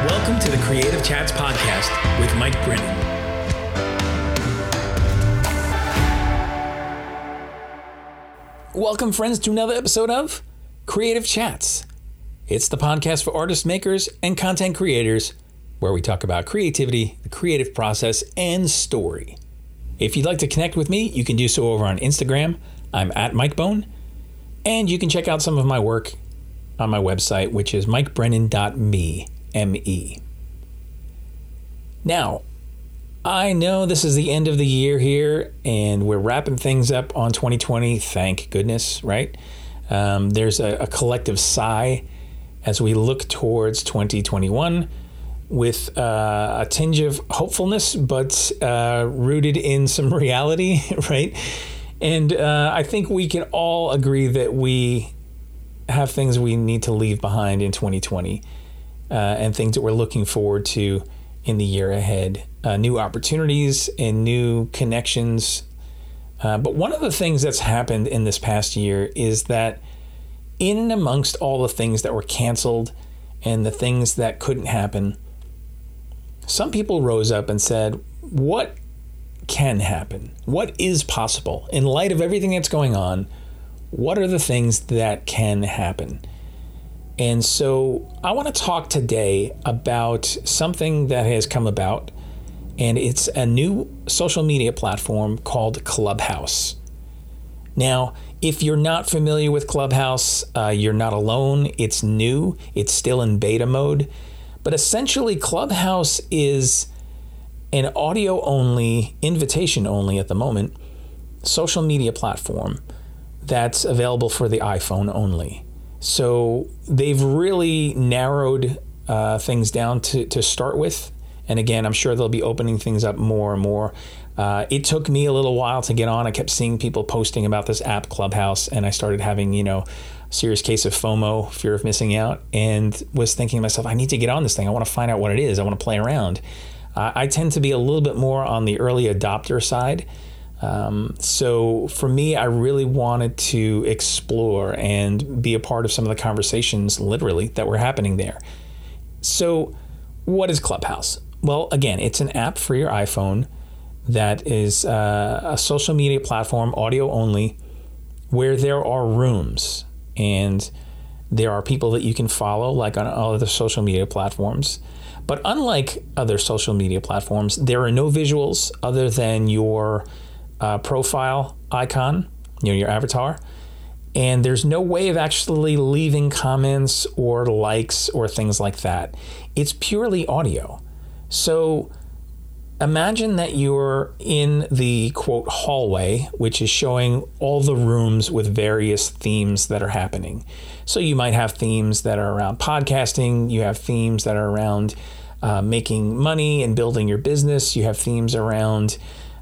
Welcome to the Creative Chats Podcast with Mike Brennan. Welcome, friends, to another episode of Creative Chats. It's the podcast for artists, makers, and content creators where we talk about creativity, the creative process, and story. If you'd like to connect with me, you can do so over on Instagram. I'm at MikeBone, and you can check out some of my work on my website, which is mikebrennan.me, M-E. Now, I know this is the end of the year here, and we're wrapping things up on 2020, thank goodness, right? There's a collective sigh as we look towards 2021 with a tinge of hopefulness, but rooted in some reality, right? And I think we can all agree that we have things we need to leave behind in 2020 and things that we're looking forward to in the year ahead. New opportunities and new connections. But one of the things that's happened in this past year is that in and amongst all the things that were canceled and the things that couldn't happen, some people rose up and said, what can happen? What is possible? In light of everything that's going on, what are the things that can happen? And so I want to talk today about something that has come about, and it's a new social media platform called Clubhouse. Now, if you're not familiar with Clubhouse, you're not alone. It's new. It's still in beta mode. But essentially, Clubhouse is an audio-only, invitation-only at the moment, social media platform that's available for the iPhone only. So they've really narrowed things down to start with. And again, I'm sure they'll be opening things up more and more. It took me a little while to get on. I kept seeing people posting about this app, Clubhouse, and I started having, a serious case of FOMO, fear of missing out, and was thinking to myself, I need to get on this thing. I want to find out what it is. I want to play around. I tend to be a little bit more on the early adopter side. So for me, I really wanted to explore and be a part of some of the conversations, literally, that were happening there. So what is Clubhouse? Well, again, it's an app for your iPhone that is a social media platform, audio only, where there are rooms and there are people that you can follow, like on all other social media platforms. But unlike other social media platforms, there are no visuals other than your profile icon, your avatar, and there's no way of actually leaving comments or likes or things like that. It's purely audio. So imagine that you're in the quote hallway, which is showing all the rooms with various themes that are happening. So you might have themes that are around podcasting, you have themes that are around making money and building your business, you have themes around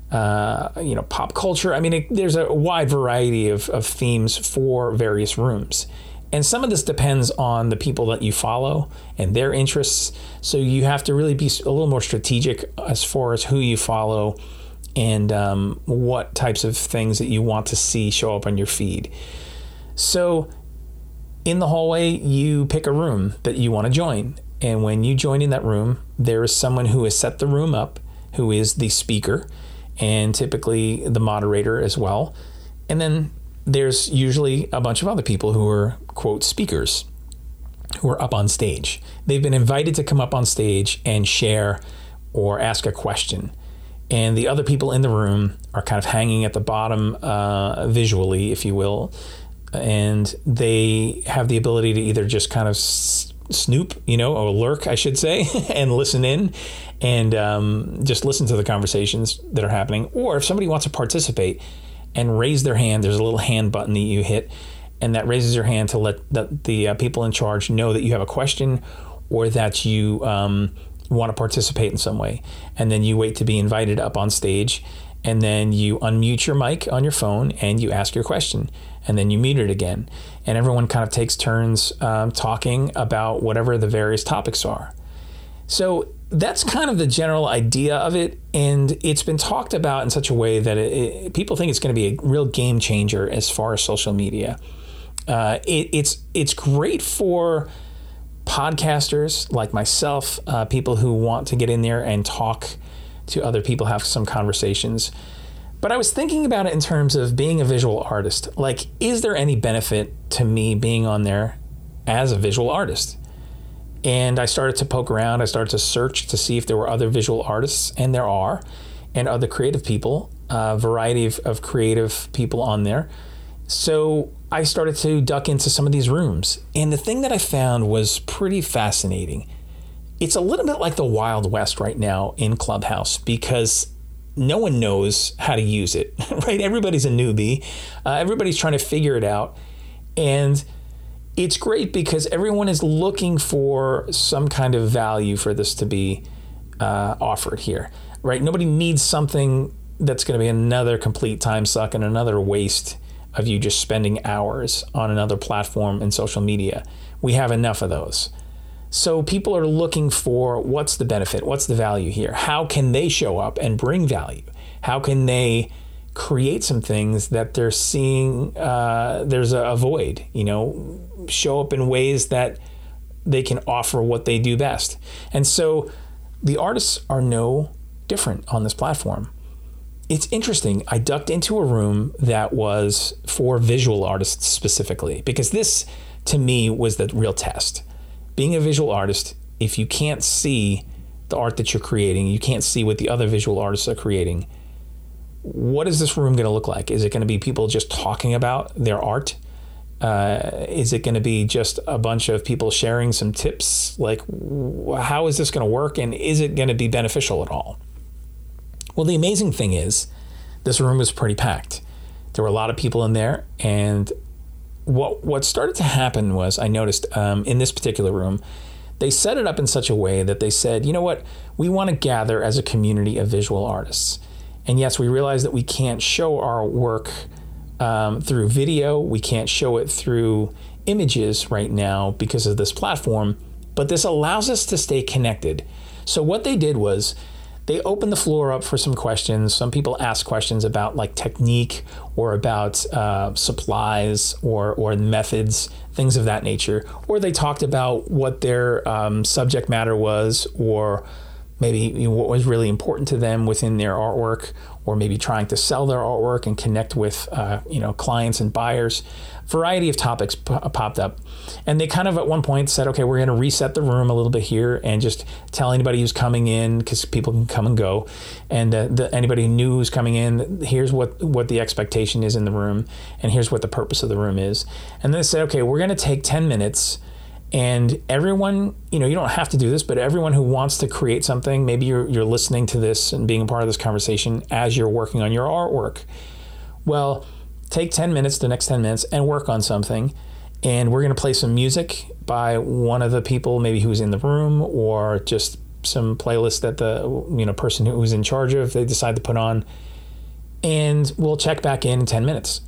pop culture. I mean, there's a wide variety of themes for various rooms. And some of this depends on the people that you follow and their interests. So you have to really be a little more strategic as far as who you follow and what types of things that you want to see show up on your feed. So in the hallway, you pick a room that you want to join. And when you join in that room, there is someone who has set the room up, who is the speaker, and typically the moderator as well. And then there's usually a bunch of other people who are, quote, speakers, who are up on stage. They've been invited to come up on stage and share or ask a question. And the other people in the room are kind of hanging at the bottom visually, if you will. And they have the ability to either just kind of snoop, or lurk, I should say, and listen in and just listen to the conversations that are happening. Or if somebody wants to participate and raise their hand, there's a little hand button that you hit, and that raises your hand to let the people in charge know that you have a question or that you want to participate in some way. And then you wait to be invited up on stage, and then you unmute your mic on your phone and you ask your question, and then you mute it again. And everyone kind of takes turns talking about whatever the various topics are. So that's kind of the general idea of it, and it's been talked about in such a way that people think it's going to be a real game changer as far as social media. It's great for podcasters like myself, people who want to get in there and talk to other people, have some conversations. But I was thinking about it in terms of being a visual artist. Like, is there any benefit to me being on there as a visual artist? And I started to poke around. I started to search to see if there were other visual artists, and there are, and other creative people, a variety of creative people on there. So I started to duck into some of these rooms. And the thing that I found was pretty fascinating. It's a little bit like the Wild West right now in Clubhouse, because no one knows how to use it, right? Everybody's a newbie. Everybody's trying to figure it out. And it's great because everyone is looking for some kind of value for this to be offered here, right? Nobody needs something that's going to be another complete time suck and another waste of you just spending hours on another platform in social media. We have enough of those. So people are looking for, what's the benefit? What's the value here? How can they show up and bring value? How can they create some things that they're seeing there's a void, show up in ways that they can offer what they do best. And so the artists are no different on this platform. It's interesting. I ducked into a room that was for visual artists specifically, because this, to me, was the real test. Being a visual artist, if you can't see the art that you're creating, you can't see what the other visual artists are creating, what is this room going to look like? Is it going to be people just talking about their art? Is it going to be just a bunch of people sharing some tips? Like, how is this going to work? And is it going to be beneficial at all? Well, the amazing thing is, this room was pretty packed. There were a lot of people in there, and what started to happen was, I noticed in this particular room, they set it up in such a way that they said, you know what, we want to gather as a community of visual artists. And yes, we realize that we can't show our work through video. We can't show it through images right now because of this platform, but this allows us to stay connected. So what they did was, they opened the floor up for some questions. Some people asked questions about like technique or about supplies or methods, things of that nature. Or they talked about what their subject matter was, or maybe what was really important to them within their artwork, or maybe trying to sell their artwork and connect with clients and buyers. Variety of topics popped up. And they kind of at one point said, okay, we're going to reset the room a little bit here and just tell anybody who's coming in, because people can come and go, and anybody new who's coming in, here's what the expectation is in the room, and here's what the purpose of the room is. And then they said, okay, we're going to take 10 minutes, and everyone, you don't have to do this, but everyone who wants to create something, maybe you're listening to this and being a part of this conversation as you're working on your artwork. Well, take 10 minutes, the next 10 minutes, and work on something. And we're going to play some music by one of the people maybe who's in the room, or just some playlist that the person who's in charge of, they decide to put on. And we'll check back in 10 minutes.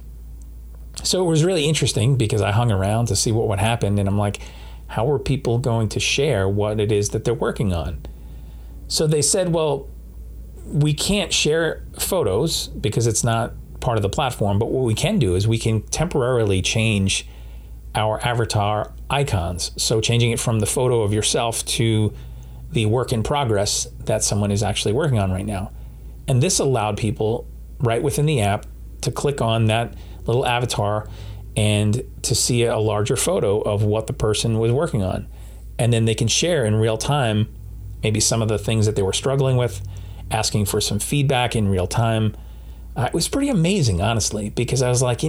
So it was really interesting because I hung around to see what would happen. And I'm like, how are people going to share what it is that they're working on? So they said, well, we can't share photos because it's not part of the platform, but what we can do is we can temporarily change our avatar icons. So changing it from the photo of yourself to the work in progress that someone is actually working on right now. And this allowed people right within the app to click on that little avatar and to see a larger photo of what the person was working on. And then they can share in real time maybe some of the things that they were struggling with, asking for some feedback in real time. It was pretty amazing, honestly, because I was like,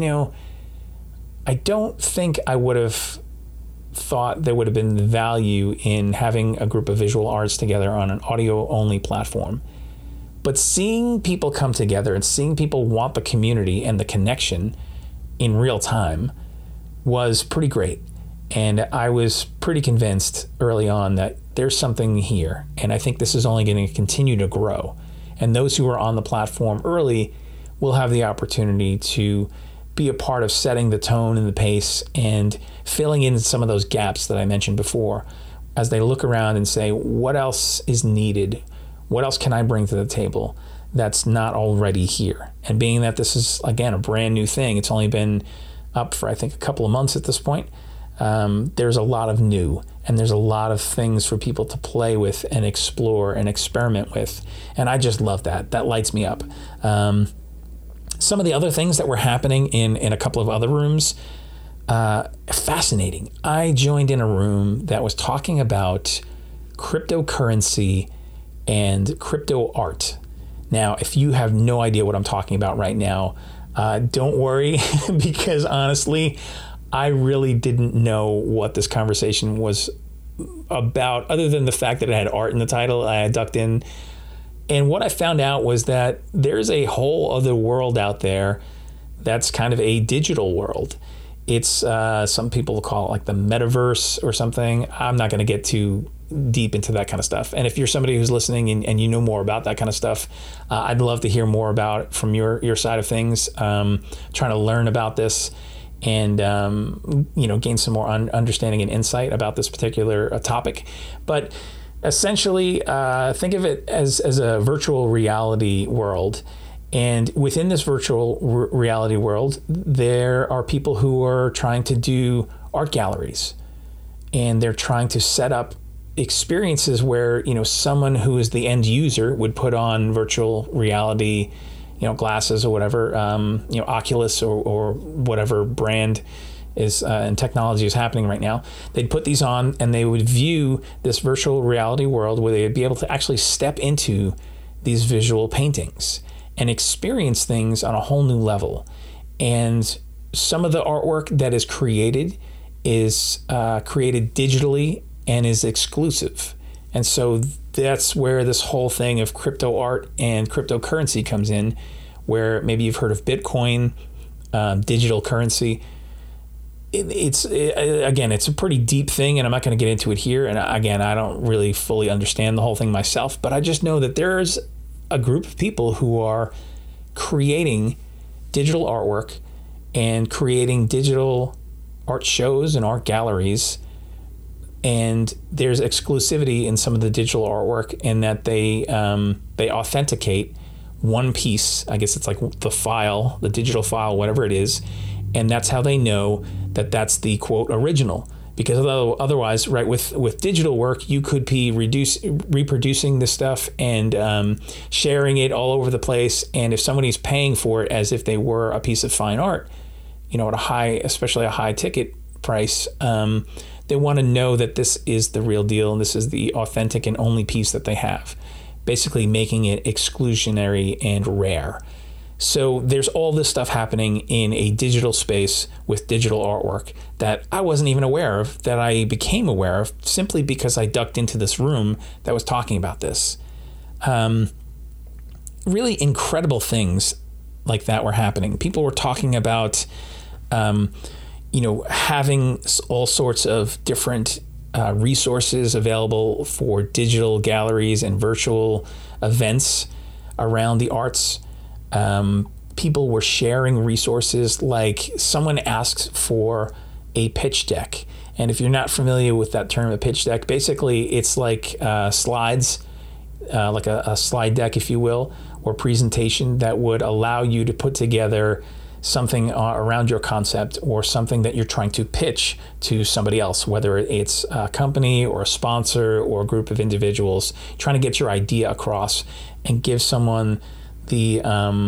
I don't think I would have thought there would have been value in having a group of visual artists together on an audio-only platform. But seeing people come together and seeing people want the community and the connection in real time was pretty great. And I was pretty convinced early on that there's something here. And I think this is only going to continue to grow. And those who are on the platform early will have the opportunity to be a part of setting the tone and the pace and filling in some of those gaps that I mentioned before as they look around and say, what else is needed? What else can I bring to the table that's not already here? And being that this is, again, a brand new thing, it's only been up for, I think, a couple of months at this point. there's a lot of new, and there's a lot of things for people to play with and explore and experiment with. And I just love that. That lights me up. Some of the other things that were happening in a couple of other rooms, fascinating. I joined in a room that was talking about cryptocurrency and crypto art. Now, if you have no idea what I'm talking about right now, don't worry, because honestly, I really didn't know what this conversation was about, other than the fact that it had art in the title. I ducked in. And what I found out was that there's a whole other world out there that's kind of a digital world. It's some people call it like the metaverse or something. I'm not going to get too deep into that kind of stuff. And if you're somebody who's listening and you know more about that kind of stuff, I'd love to hear more about it from your side of things. Trying to learn about this and gain some more understanding and insight about this particular topic. But essentially, think of it as a virtual reality world. And within this virtual reality world, there are people who are trying to do art galleries, and they're trying to set up experiences where, someone who is the end user would put on virtual reality, glasses or whatever, Oculus or whatever brand is and technology is happening right now. They'd put these on and they would view this virtual reality world where they would be able to actually step into these visual paintings and experience things on a whole new level. And some of the artwork that is created is created digitally and is exclusive. And so that's where this whole thing of crypto art and cryptocurrency comes in, where maybe you've heard of Bitcoin, digital currency. It's a pretty deep thing, and I'm not going to get into it here. And again, I don't really fully understand the whole thing myself, but I just know that there's a group of people who are creating digital artwork and creating digital art shows and art galleries. And there's exclusivity in some of the digital artwork in that they authenticate one piece. I guess it's like the file, the digital file, whatever it is. And that's how they know that that's the quote original. Because otherwise, right, with digital work, you could be reproducing this stuff and sharing it all over the place. And if somebody's paying for it as if they were a piece of fine art, at especially a high ticket price, they want to know that this is the real deal and this is the authentic and only piece that they have, basically making it exclusionary and rare. So there's all this stuff happening in a digital space with digital artwork that I wasn't even aware of, that I became aware of simply because I ducked into this room that was talking about this. Really incredible things like that were happening. People were talking about, having all sorts of different resources available for digital galleries and virtual events around the arts. People were sharing resources, like someone asks for a pitch deck. And if you're not familiar with that term, a pitch deck, basically it's like slides, like a slide deck, if you will, or presentation that would allow you to put together something around your concept or something that you're trying to pitch to somebody else, whether it's a company or a sponsor or a group of individuals, trying to get your idea across and give someone the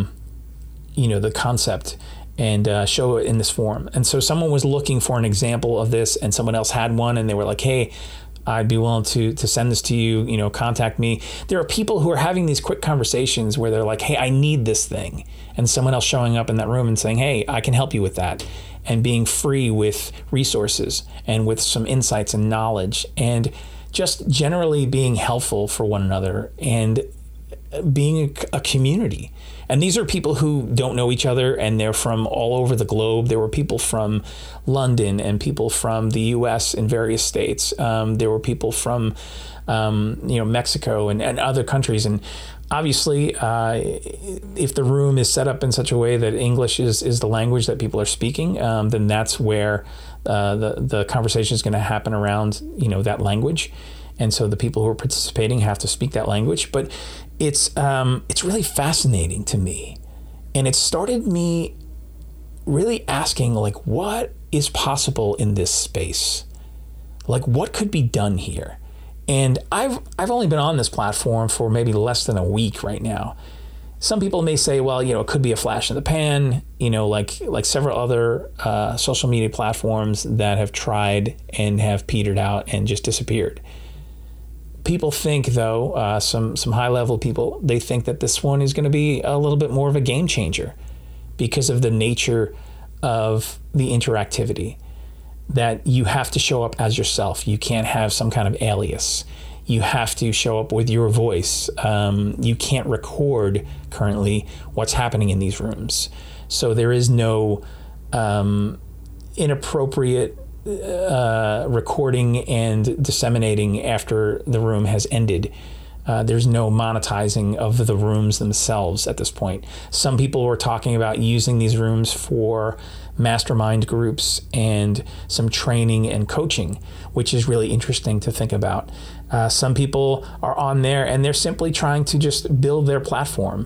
concept and show it in this form. And so someone was looking for an example of this and someone else had one and they were like, hey, I'd be willing to send this to you, contact me. There are people who are having these quick conversations where they're like, hey, I need this thing. And someone else showing up in that room and saying, hey, I can help you with that. And being free with resources and with some insights and knowledge and just generally being helpful for one another and being a community. And these are people who don't know each other and they're from all over the globe. There were people from London and people from the US in various states. There were people from Mexico and other countries. And obviously, if the room is set up in such a way that English is the language that people are speaking, then that's where the conversation is going to happen around that language. And so the people who are participating have to speak that language. But it's really fascinating to me. And it started me really asking, like, what is possible in this space? Like, what could be done here? And I've only been on this platform for maybe less than a week right now. Some people may say, well, it could be a flash in the pan, like several other social media platforms that have tried and have petered out and just disappeared. People think, though, some high-level people, they think that this one is going to be a little bit more of a game changer because of the nature of the interactivity, that you have to show up as yourself. You can't have some kind of alias. You have to show up with your voice. You can't record currently what's happening in these rooms. So there is no inappropriate recording and disseminating after the room has ended. There's no monetizing of the rooms themselves at this point. Some people were talking about using these rooms for mastermind groups and some training and coaching, which is really interesting to think about. Some people are on there and they're simply trying to just build their platform.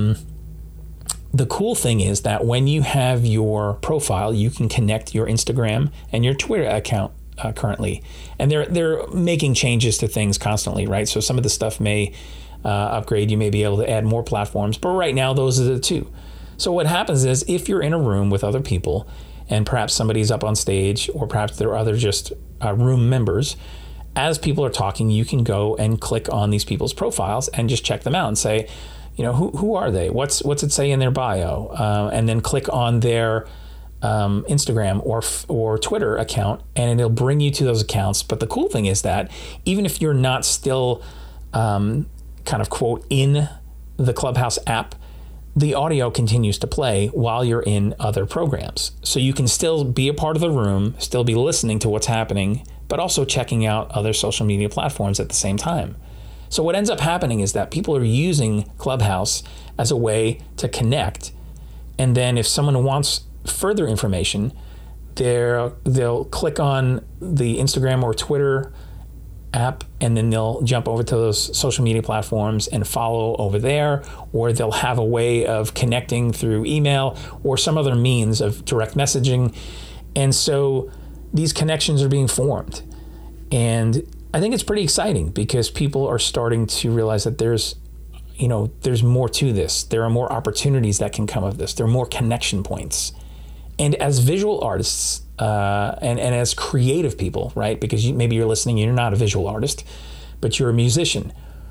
The cool thing is that when you have your profile, you can connect your Instagram and your Twitter account currently, and they're making changes to things constantly, right? So some of the stuff may upgrade. You may be able to add more platforms, but right now those are the two. So what happens is, if you're in a room with other people, and perhaps somebody's up on stage, or perhaps there are other just room members, as people are talking, you can go and click on these people's profiles and just check them out and say, who are they? What's it say in their bio? And then click on their Instagram or Twitter account, and it'll bring you to those accounts. But the cool thing is that even if you're not still kind of quote in the Clubhouse app, the audio continues to play while you're in other programs. So you can still be a part of the room, still be listening to what's happening, but also checking out other social media platforms at the same time. So what ends up happening is that people are using Clubhouse as a way to connect. And then if someone wants further information, they'll click on the Instagram or Twitter app, and then they'll jump over to those social media platforms and follow over there, or they'll have a way of connecting through email or some other means of direct messaging. And so these connections are being formed. And I think it's pretty exciting because people are starting to realize that there's more to this. There are more opportunities that can come of this. There are more connection points. And as visual artists and as creative people, right? Because maybe you're listening and you're not a visual artist, but you're a musician.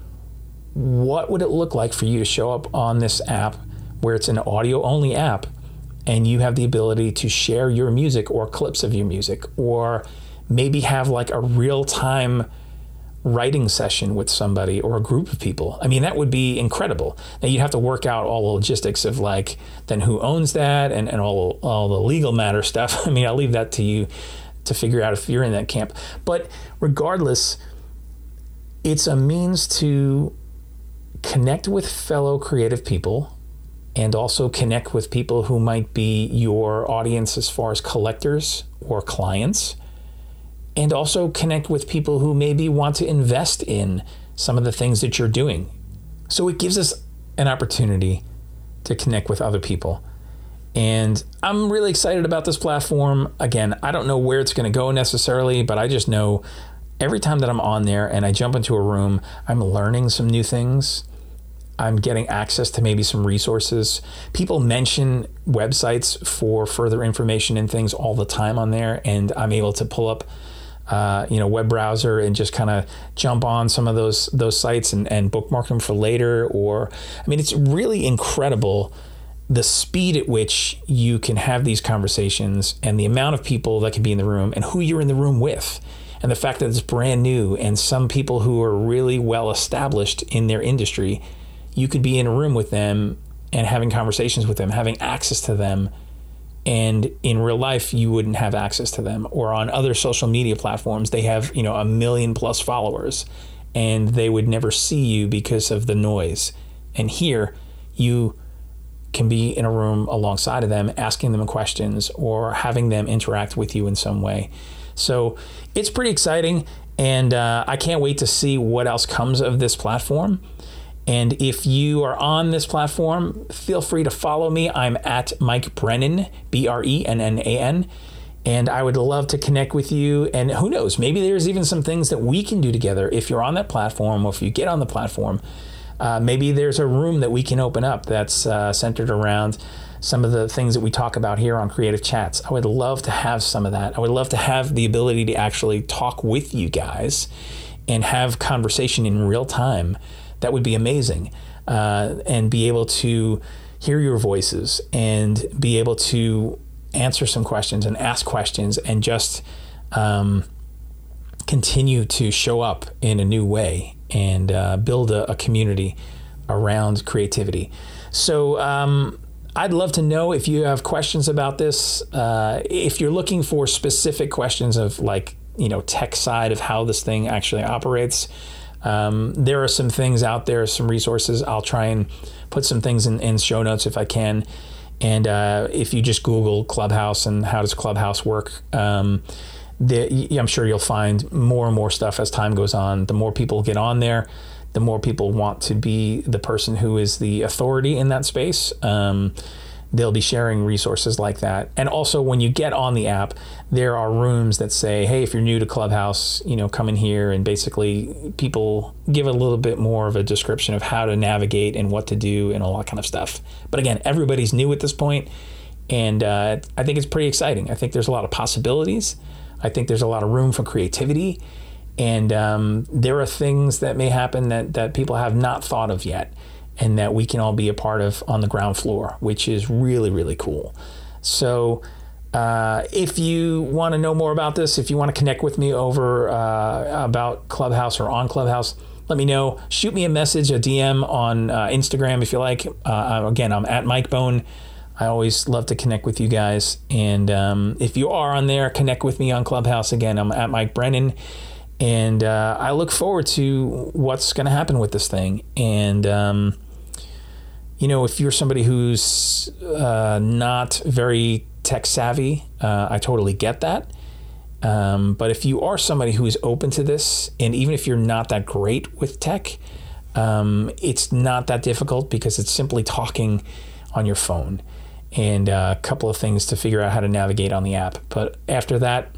What would it look like for you to show up on this app where it's an audio-only app, and you have the ability to share your music or clips of your music, or maybe have like a real-time writing session with somebody or a group of people? I mean, that would be incredible. Now you'd have to work out all the logistics of like, then who owns that and all the legal matter stuff. I mean, I'll leave that to you to figure out if you're in that camp. But regardless, it's a means to connect with fellow creative people and also connect with people who might be your audience as far as collectors or clients, and also connect with people who maybe want to invest in some of the things that you're doing. So it gives us an opportunity to connect with other people. And I'm really excited about this platform. Again, I don't know where it's going to go necessarily, but I just know every time that I'm on there and I jump into a room, I'm learning some new things. I'm getting access to maybe some resources. People mention websites for further information and things all the time on there, and I'm able to pull up web browser and just kind of jump on some of those sites and bookmark them for later. It's really incredible the speed at which you can have these conversations and the amount of people that can be in the room and who you're in the room with. And the fact that it's brand new and some people who are really well established in their industry, you could be in a room with them and having conversations with them, having access to them. And in real life, you wouldn't have access to them. Or on other social media platforms, they have, 1 million plus followers, and they would never see you because of the noise. And here, you can be in a room alongside of them, asking them questions or having them interact with you in some way. So it's pretty exciting, and I can't wait to see what else comes of this platform. And if you are on this platform, feel free to follow me. I'm at Mike Brennan, Brennan. And I would love to connect with you. And who knows, maybe there's even some things that we can do together if you're on that platform, or if you get on the platform. Maybe there's a room that we can open up that's centered around some of the things that we talk about here on Creative Chats. I would love to have some of that. I would love to have the ability to actually talk with you guys and have conversation in real time. That would be amazing. And be able to hear your voices and be able to answer some questions and ask questions and just continue to show up in a new way and build a community around creativity. So I'd love to know if you have questions about this. If you're looking for specific questions of tech side of how this thing actually operates, there are some things out there, some resources. I'll try and put some things in show notes if I can. And if you just Google Clubhouse and how does Clubhouse work, I'm sure you'll find more and more stuff as time goes on. The more people get on there, the more people want to be the person who is the authority in that space. They'll be sharing resources like that. And also when you get on the app, there are rooms that say, hey, if you're new to Clubhouse, come in here, and basically people give a little bit more of a description of how to navigate and what to do and all that kind of stuff. But again, everybody's new at this point, and I think it's pretty exciting. I think there's a lot of possibilities. I think there's a lot of room for creativity, and there are things that may happen that people have not thought of yet, and that we can all be a part of on the ground floor, which is really, really cool. So if you want to know more about this, if you want to connect with me over about Clubhouse or on Clubhouse, let me know. Shoot me a message, a DM on Instagram if you like. Again, I'm at Mike Bone. I always love to connect with you guys. And if you are on there, connect with me on Clubhouse. Again, I'm at Mike Brennan. And I look forward to what's going to happen with this thing. And if you're somebody who's not very tech savvy, I totally get that. But if you are somebody who is open to this, and even if you're not that great with tech, it's not that difficult, because it's simply talking on your phone and a couple of things to figure out how to navigate on the app. But after that,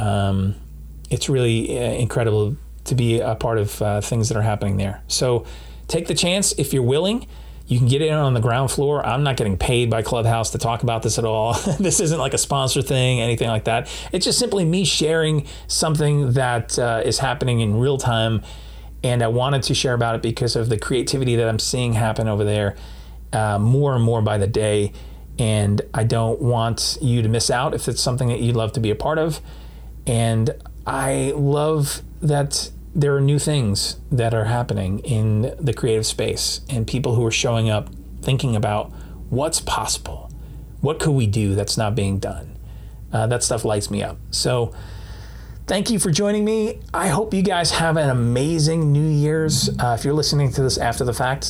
it's really incredible to be a part of things that are happening there. So take the chance if you're willing. You can get in on the ground floor. I'm not getting paid by Clubhouse to talk about this at all. This isn't like a sponsor thing, anything like that. It's just simply me sharing something that is happening in real time. And I wanted to share about it because of the creativity that I'm seeing happen over there more and more by the day. And I don't want you to miss out if it's something that you'd love to be a part of. And I love that there are new things that are happening in the creative space, and people who are showing up thinking about what's possible. What could we do that's not being done? That stuff lights me up. So thank you for joining me. I hope you guys have an amazing New Year's. If you're listening to this after the fact,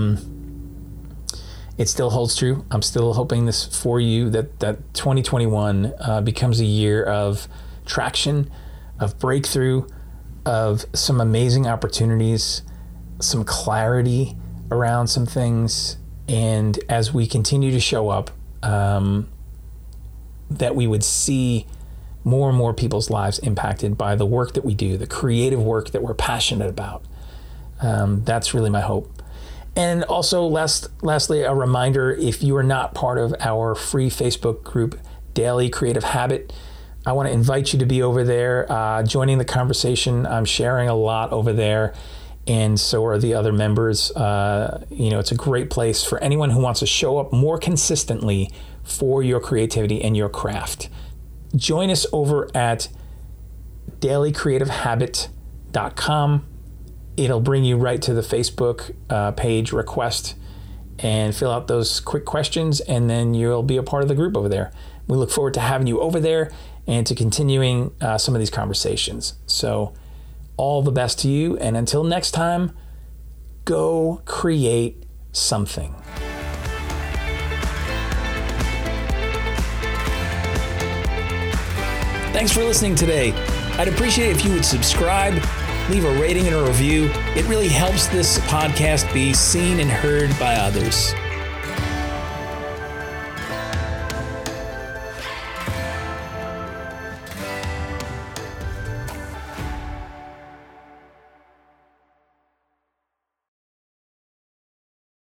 it still holds true. I'm still hoping this for you, that 2021 becomes a year of traction, of breakthrough, of some amazing opportunities, some clarity around some things. And as we continue to show up, that we would see more and more people's lives impacted by the work that we do, the creative work that we're passionate about. That's really my hope. And also, lastly, a reminder, if you are not part of our free Facebook group, Daily Creative Habit, I want to invite you to be over there, joining the conversation. I'm sharing a lot over there, and so are the other members. It's a great place for anyone who wants to show up more consistently for your creativity and your craft. Join us over at dailycreativehabit.com. It'll bring you right to the Facebook page request, and fill out those quick questions, and then you'll be a part of the group over there. We look forward to having you over there and to continuing some of these conversations. So all the best to you, and until next time, go create something. Thanks for listening today. I'd appreciate it if you would subscribe, leave a rating and a review. It really helps this podcast be seen and heard by others.